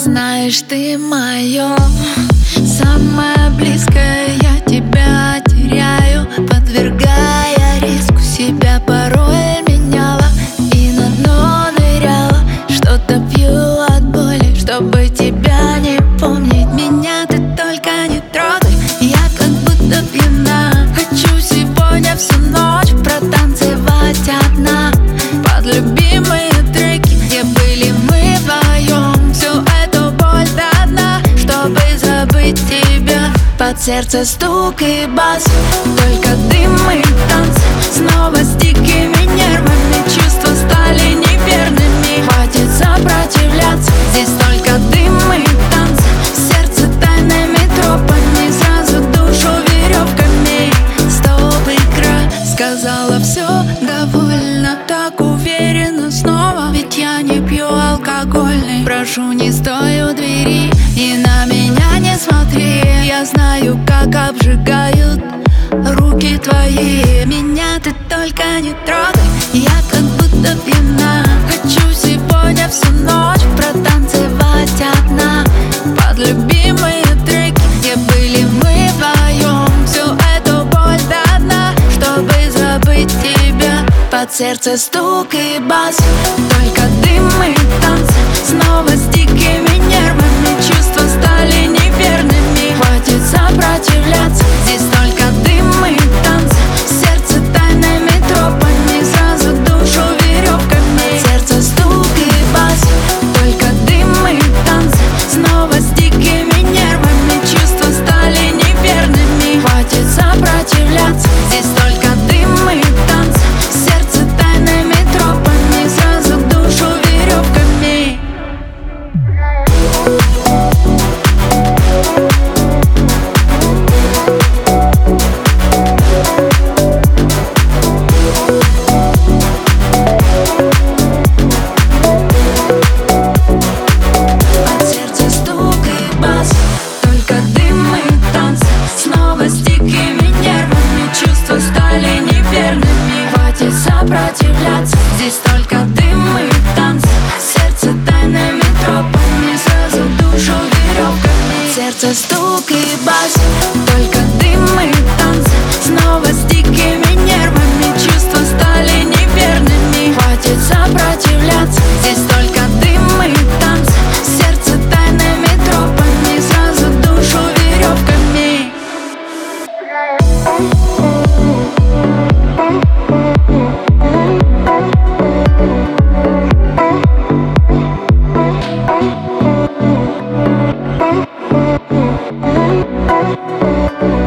Знаешь, ты мое самое близкое, я тебя теряю, подвергая риску себя. Порой меняла и на дно ныряла, что-то пью от боли, чтобы тебя не помнить. Меня ты только не трогай, я как будто пьяна. Хочу сегодня всю ночь протанцевать одна под любимые треки, где были мы вдвоем. Всю эту боль до дна, чтобы забыть тебя. Под сердце стук и бас, только дым и танцы. Снова с дикими нервами, чувства стали неверными. Хватит сопротивляться, здесь только дым и танцы. Сердце тайными тропами, сразу душу веревками. Стоп, игра, сказала все довольно, так уверенно снова. Ведь я не пью алкогольный. Прошу, не стой у двери и на меня не смотри. Я знаю, как обжигают руки твои. Меня ты только не трогай, я как будто пьяна. Хочу сегодня всю ночь протанцевать одна под любимые треки, где были мы вдвоем. Всю эту боль до дна, чтобы забыть тебя. Под сердце стук и бас, только дым и танцы. Снова с дикими нервами, чувства стали неверными. Хватит сопротивляться, здесь только дым и танцы. Сердце тайными тропами, сразу душу веревками. Сердце стук и бас, только дым и танцы. Снова с дикими нервами, чувства стали неверными. Хватит сопротивляться, здесь только дым и танцы. Сердце тайными тропами, сразу душу веревками. Сопротивляться, здесь только дым и танцы. Сердце тайными тропами, сразу душу веревками. Сердце стук и бас, только дым и танцы. Снова с дикими нервами, чувства стали неверными. Хватит сопротивляться, здесь только дым и танцы. Сердце тайными тропами, сразу душу веревками. Thank you.